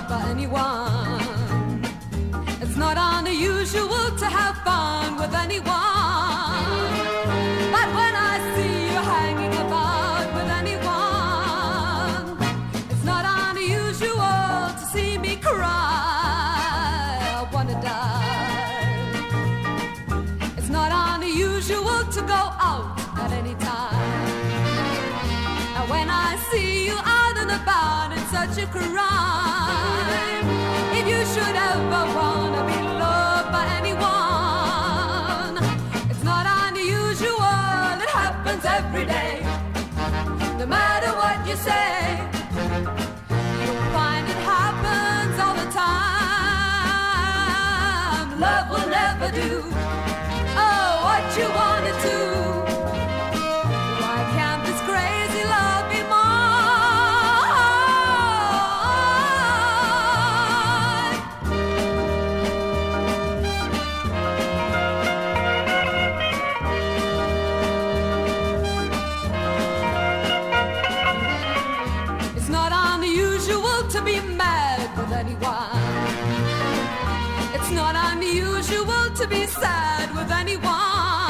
for anyone. It's not unusual to have fun with anyone. But when I see you hanging about with anyone, it's not unusual to see me cry. I wanna die. It's not unusual to go out at any time. And when I see you out and about, it's such a crime. If you should ever wanna be loved by anyone, it's not unusual, it happens every day. No matter what you say, you'll find it happens all the time. Love will never do, oh, what you wanna do. Why can't this crazy love be mine? It's not unusual to be mad with anyone. It's not unusual to be sad with anyone.